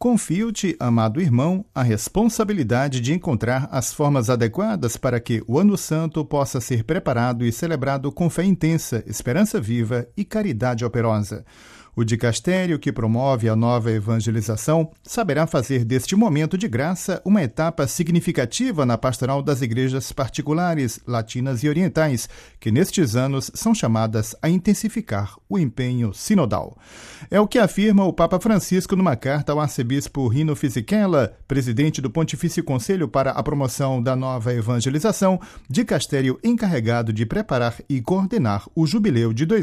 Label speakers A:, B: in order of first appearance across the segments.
A: confio-te, amado irmão, a responsabilidade de encontrar as formas adequadas para que o Ano Santo possa ser preparado e celebrado com fé intensa, esperança viva e caridade operosa. O dicastério que promove a nova evangelização saberá fazer deste momento de graça uma etapa significativa na pastoral das igrejas particulares, latinas e orientais, que nestes anos são chamadas a intensificar o empenho sinodal. É o que afirma o Papa Francisco numa carta ao arcebispo Rino Fisichella, presidente do Pontifício Conselho para a Promoção da Nova Evangelização, dicastério encarregado de preparar e coordenar o Jubileu de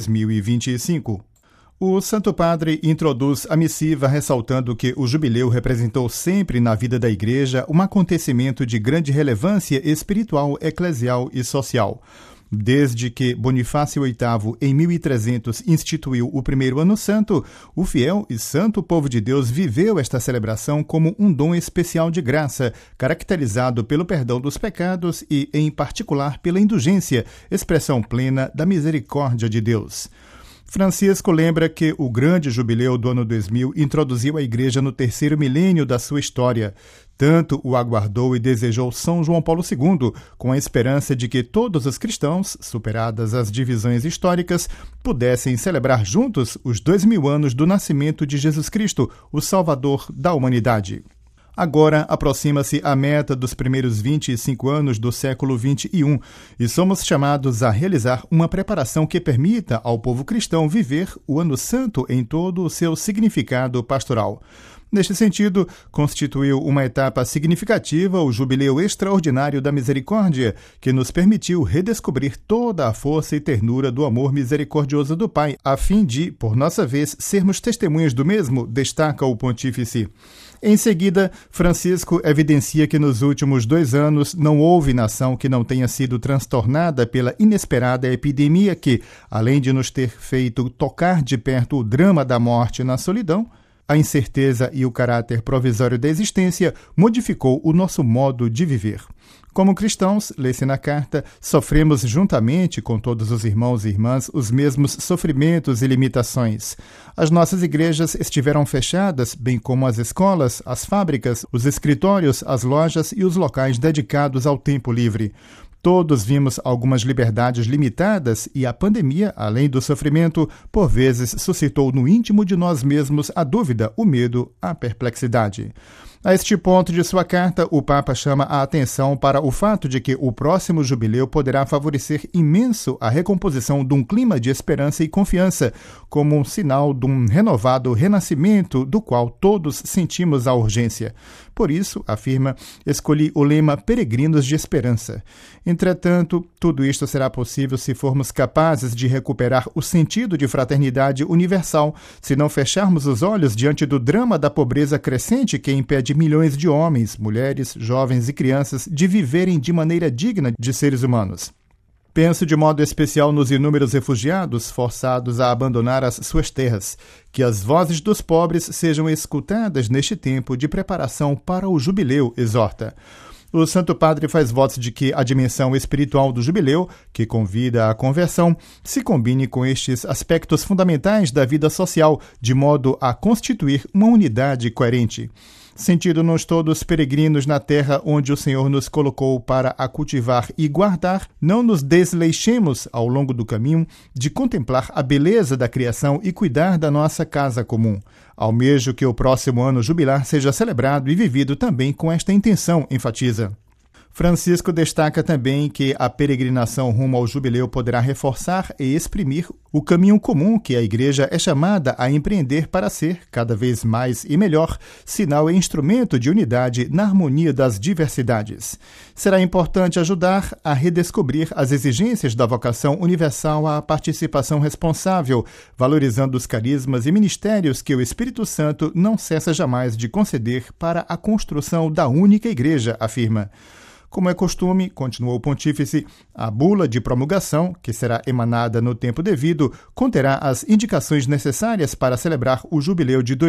A: 2025. O Santo Padre introduz a missiva ressaltando que o jubileu representou sempre na vida da Igreja um acontecimento de grande relevância espiritual, eclesial e social. Desde que Bonifácio VIII, em 1300, instituiu o primeiro Ano Santo, o fiel e santo povo de Deus viveu esta celebração como um dom especial de graça, caracterizado pelo perdão dos pecados e, em particular, pela indulgência, expressão plena da misericórdia de Deus. Francisco lembra que o grande jubileu do ano 2000 introduziu a Igreja no terceiro milênio da sua história. Tanto o aguardou e desejou São João Paulo II, com a esperança de que todos os cristãos, superadas as divisões históricas, pudessem celebrar juntos os 2000 anos do nascimento de Jesus Cristo, o Salvador da humanidade. Agora aproxima-se a meta dos primeiros 25 anos do século XXI e somos chamados a realizar uma preparação que permita ao povo cristão viver o Ano Santo em todo o seu significado pastoral. Neste sentido, constituiu uma etapa significativa o Jubileu Extraordinário da Misericórdia, que nos permitiu redescobrir toda a força e ternura do amor misericordioso do Pai, a fim de, por nossa vez, sermos testemunhas do mesmo, destaca o pontífice. Em seguida, Francisco evidencia que nos últimos 2 anos não houve nação que não tenha sido transtornada pela inesperada epidemia que, além de nos ter feito tocar de perto o drama da morte na solidão, a incerteza e o caráter provisório da existência modificou o nosso modo de viver. Como cristãos, lê-se na carta, sofremos juntamente com todos os irmãos e irmãs os mesmos sofrimentos e limitações. As nossas igrejas estiveram fechadas, bem como as escolas, as fábricas, os escritórios, as lojas e os locais dedicados ao tempo livre. Todos vimos algumas liberdades limitadas e a pandemia, além do sofrimento, por vezes suscitou no íntimo de nós mesmos a dúvida, o medo, a perplexidade. A este ponto de sua carta, o Papa chama a atenção para o fato de que o próximo jubileu poderá favorecer imenso a recomposição de um clima de esperança e confiança, como um sinal de um renovado renascimento do qual todos sentimos a urgência. Por isso, afirma, escolhi o lema Peregrinos de Esperança. Entretanto, tudo isto será possível se formos capazes de recuperar o sentido de fraternidade universal, se não fecharmos os olhos diante do drama da pobreza crescente que impede milhões de homens, mulheres, jovens e crianças de viverem de maneira digna de seres humanos. Penso de modo especial nos inúmeros refugiados forçados a abandonar as suas terras. Que as vozes dos pobres sejam escutadas neste tempo de preparação para o jubileu, exorta. O Santo Padre faz votos de que a dimensão espiritual do jubileu, que convida à conversão, se combine com estes aspectos fundamentais da vida social, de modo a constituir uma unidade coerente. Sentindo-nos todos peregrinos na terra onde o Senhor nos colocou para a cultivar e guardar, não nos desleixemos ao longo do caminho de contemplar a beleza da criação e cuidar da nossa casa comum. Almejo que o próximo ano jubilar seja celebrado e vivido também com esta intenção, enfatiza. Francisco destaca também que a peregrinação rumo ao jubileu poderá reforçar e exprimir o caminho comum que a Igreja é chamada a empreender para ser, cada vez mais e melhor, sinal e instrumento de unidade na harmonia das diversidades. Será importante ajudar a redescobrir as exigências da vocação universal à participação responsável, valorizando os carismas e ministérios que o Espírito Santo não cessa jamais de conceder para a construção da única Igreja, afirma. Como é costume, continuou o pontífice, a bula de promulgação, que será emanada no tempo devido, conterá as indicações necessárias para celebrar o jubileu de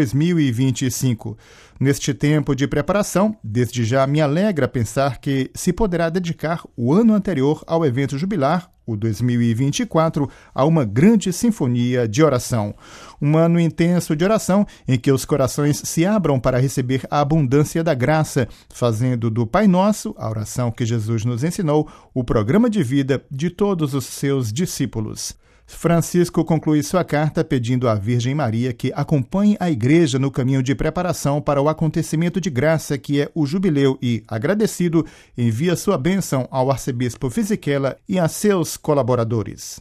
A: 2025. Neste tempo de preparação, desde já me alegra pensar que se poderá dedicar o ano anterior ao evento jubilar, o 2024 a uma grande sinfonia de oração. Um ano intenso de oração em que os corações se abram para receber a abundância da graça, fazendo do Pai Nosso, a oração que Jesus nos ensinou, o programa de vida de todos os seus discípulos. Francisco conclui sua carta pedindo à Virgem Maria que acompanhe a Igreja no caminho de preparação para o acontecimento de graça que é o Jubileu e, agradecido, envia sua bênção ao arcebispo Fisichella e a seus colaboradores.